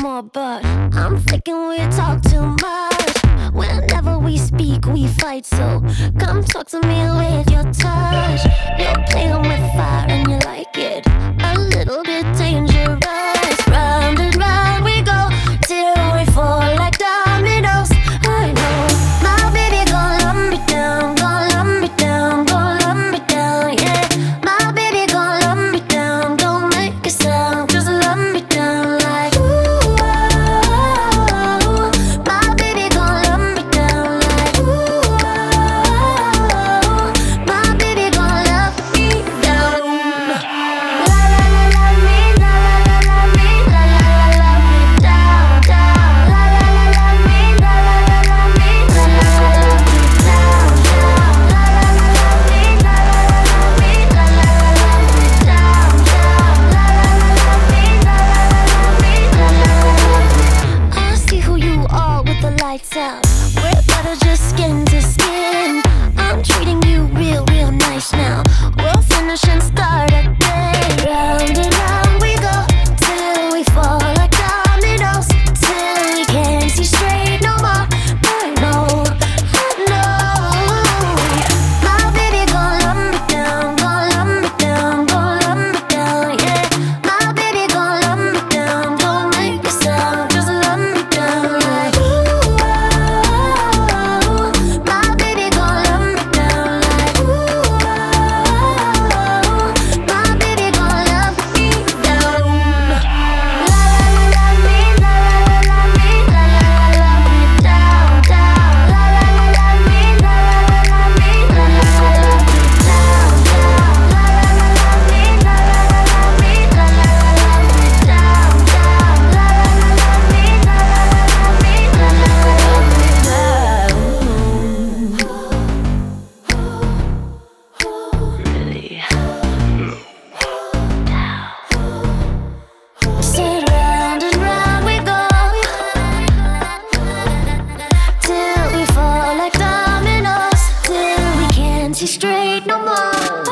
more, but I'm thinking we talk too much. Whenever we speak, we fight, so come talk to me with your touch. You're playing with fire and you like it, a little bit dangerous. Round and round we go, till we fall like dominoes. I know, my baby gon' love me down, gon' love me down, gon' love me down, yeah. My baby gon' love me down, don't make a sound, just love me down like ooh, oh. My baby gon' love me down like ooh, oh. My baby gon' love me down. La la la la me, la la la la me, la la la la me down, down. La la la la me, la la la la me, la la la la me down, down. La la la la me, la la la la me, la la la la me down, down. La la la la me, la la la la me, la la la la me. I see who you are with the lights out. We're better just skin to skin. I'm treating you real, real nice now. We'll finish and start again. Round and round we go, till we fall like dominoes, till we can't see straight no more. I know, my baby gon' love me down, gon' love me down, gon' love me down, yeah. My baby gon' love me down, don't make a sound, just love me down like ooh, oh. My baby gon' love me down like ooh, oh. My baby gon' love me down. La la la la me, la la la la me, la la la la me down, down. La la la la me, la la la la me, la la la la me down, down. La la la la me, la la la la me, la la la la me down, down. La la la la me, la la la la me, la la la la me down. Sit round and round we go, till we fall like dominoes, till we can't see straight no more.